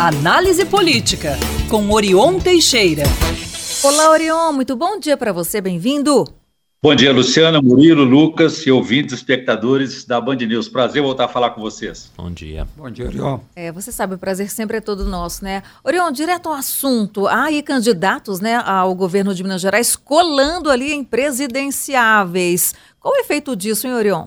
Análise Política, com Orion Teixeira. Olá, Orion, muito bom dia para você, bem-vindo. Bom dia, Luciana, Murilo, Lucas e ouvintes, espectadores da Band News. Prazer voltar a falar com vocês. Bom dia. Bom dia, Orion. Você sabe, o prazer sempre é todo nosso, né? Orion, direto ao assunto, há aí candidatos, né, ao governo de Minas Gerais colando ali em presidenciáveis. Qual o efeito disso, hein, Orion?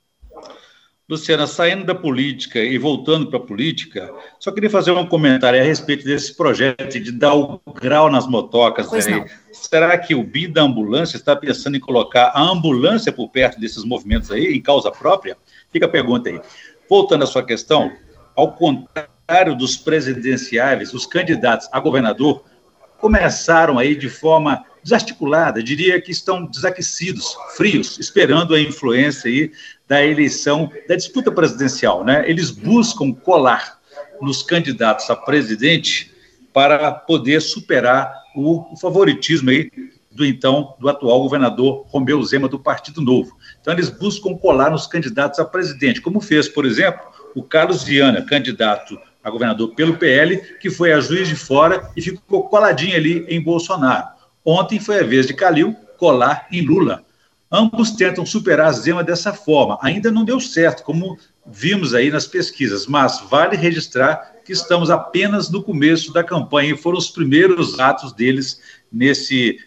Luciana, saindo da política e voltando para a política, só queria fazer um comentário a respeito desse projeto de dar o grau nas motocas. Né? Será que o BI da ambulância está pensando em colocar a ambulância por perto desses movimentos aí, em causa própria? Fica a pergunta aí. Voltando à sua questão, ao contrário dos presidenciáveis, os candidatos a governador começaram aí de forma desarticulada, diria que estão desaquecidos, frios, esperando a influência aí da eleição, da disputa presidencial, né? Eles buscam colar nos candidatos a presidente para poder superar o favoritismo aí do atual governador Romeu Zema, do Partido Novo. Então, eles buscam colar nos candidatos a presidente, como fez, por exemplo, o Carlos Viana, candidato a governador pelo PL, que foi a Juiz de Fora e ficou coladinho ali em Bolsonaro. Ontem foi a vez de Calil colar em Lula. Ambos tentam superar Zema dessa forma. Ainda não deu certo, como vimos aí nas pesquisas, mas vale registrar que estamos apenas no começo da campanha e foram os primeiros atos deles nesse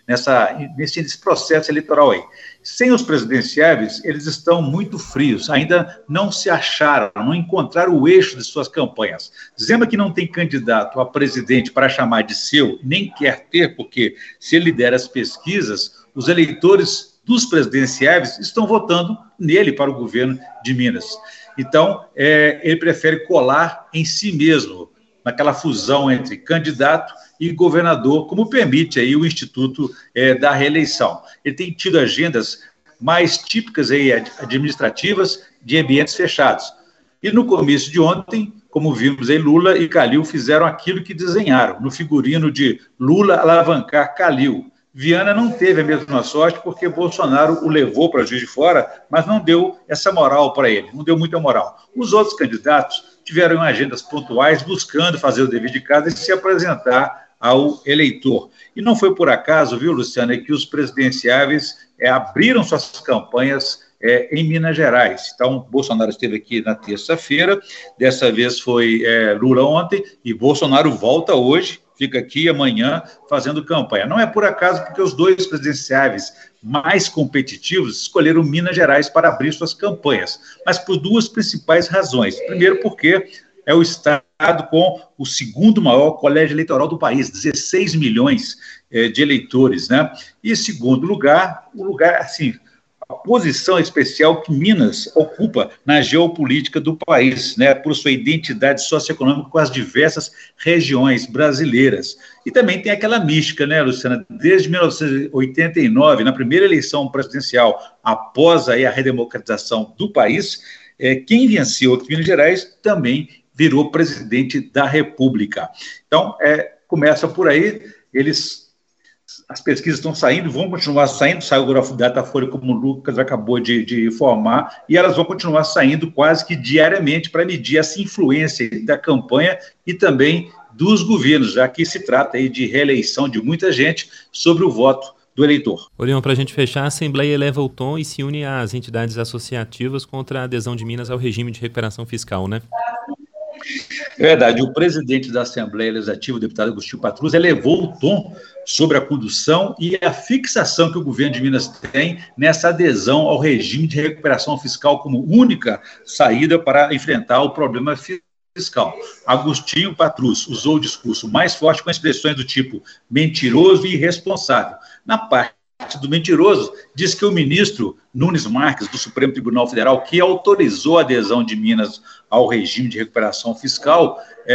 processo eleitoral aí. Sem os presidenciáveis, eles estão muito frios, ainda não se acharam, não encontraram o eixo de suas campanhas. Zema, que não tem candidato a presidente para chamar de seu, nem quer ter, porque se ele lidera as pesquisas, os eleitores dos presidenciáveis estão votando nele para o governo de Minas. Então, ele prefere colar em si mesmo, naquela fusão entre candidato e governador, como permite aí o Instituto da Reeleição. Ele tem tido agendas mais típicas aí, administrativas de ambientes fechados. E no comício de ontem, como vimos aí, Lula e Calil fizeram aquilo que desenharam, no figurino de Lula alavancar Calil. Viana não teve a mesma sorte porque Bolsonaro o levou para Juiz de Fora, mas não deu essa moral para ele, não deu muita moral. Os outros candidatos tiveram agendas pontuais buscando fazer o dever de casa e se apresentar ao eleitor. E não foi por acaso, viu, Luciana, que os presidenciáveis abriram suas campanhas em Minas Gerais. Então, Bolsonaro esteve aqui na terça-feira, dessa vez foi Lula ontem, e Bolsonaro volta hoje, fica aqui amanhã fazendo campanha. Não é por acaso porque os dois presidenciáveis mais competitivos escolheram Minas Gerais para abrir suas campanhas, mas por duas principais razões. Primeiro, porque é o estado com o segundo maior colégio eleitoral do país, 16 milhões de eleitores, né? E, em segundo lugar, assim, a posição especial que Minas ocupa na geopolítica do país, né, por sua identidade socioeconômica com as diversas regiões brasileiras. E também tem aquela mística, né, Luciana? Desde 1989, na primeira eleição presidencial, após aí a redemocratização do país, quem venceu aqui em Minas Gerais também virou presidente da República. Então, começa por aí, as pesquisas estão saindo, vão continuar saindo, saiu o Datafolha, como o Lucas acabou de informar, e elas vão continuar saindo quase que diariamente para medir essa influência da campanha e também dos governos, já que se trata aí de reeleição de muita gente sobre o voto do eleitor. Orion, para a gente fechar, a Assembleia eleva o tom e se une às entidades associativas contra a adesão de Minas ao regime de recuperação fiscal, né? É verdade, o presidente da Assembleia Legislativa, o deputado Agostinho Patrus, elevou o tom sobre a condução e a fixação que o governo de Minas tem nessa adesão ao regime de recuperação fiscal como única saída para enfrentar o problema fiscal. Agostinho Patrus usou o discurso mais forte com expressões do tipo mentiroso e irresponsável. Na parte do mentiroso, diz que o ministro Nunes Marques, do Supremo Tribunal Federal, que autorizou a adesão de Minas ao regime de recuperação fiscal,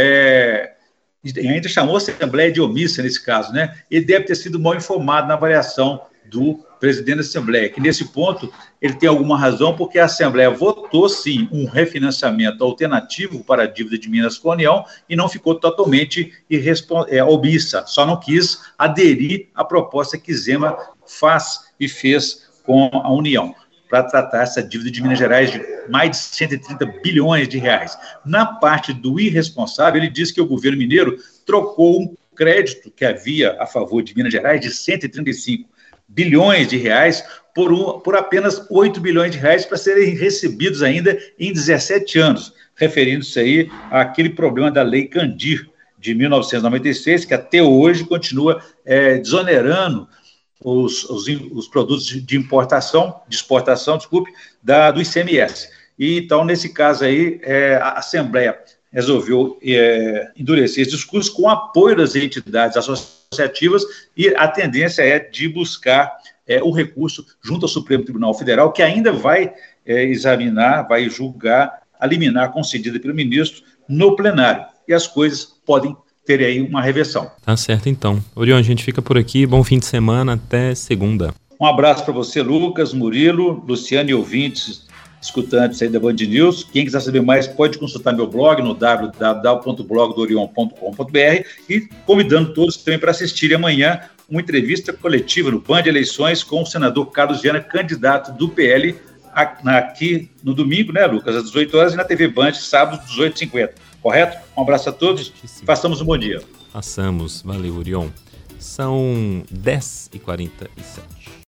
ainda chamou a Assembleia de omissa nesse caso, né? Ele deve ter sido mal informado na avaliação do presidente da Assembleia, que nesse ponto ele tem alguma razão, porque a Assembleia votou, sim, um refinanciamento alternativo para a dívida de Minas com a União e não ficou totalmente omissa, só não quis aderir à proposta que Zema faz e fez com a União. para tratar essa dívida de Minas Gerais de mais de 130 bilhões de reais. Na parte do irresponsável, ele diz que o governo mineiro trocou um crédito que havia a favor de Minas Gerais de 135 bilhões de reais por apenas 8 bilhões de reais para serem recebidos ainda em 17 anos, referindo-se aí àquele problema da Lei Candir de 1996, que até hoje continua desonerando os produtos de exportação, do ICMS. E, então, nesse caso aí, a Assembleia resolveu endurecer esse discurso com apoio das entidades associativas, e a tendência é de buscar o recurso junto ao Supremo Tribunal Federal, que ainda vai examinar, vai julgar a liminar concedida pelo ministro no plenário. E as coisas podem ter aí uma reversão. Tá certo, então. Orion, a gente fica por aqui. Bom fim de semana. Até segunda. Um abraço para você, Lucas, Murilo, Luciano e ouvintes, escutantes aí da Band News. Quem quiser saber mais pode consultar meu blog no www.blogdoorion.com.br e convidando todos também para assistirem amanhã uma entrevista coletiva no Band Eleições com o senador Carlos Viana, candidato do PL, aqui no domingo, né, Lucas, às 18 horas, e na TV Band, sábado, às 18h50. Correto? Um abraço a todos. Façamos um bom dia. Façamos. Valeu, Orion. São 10h47.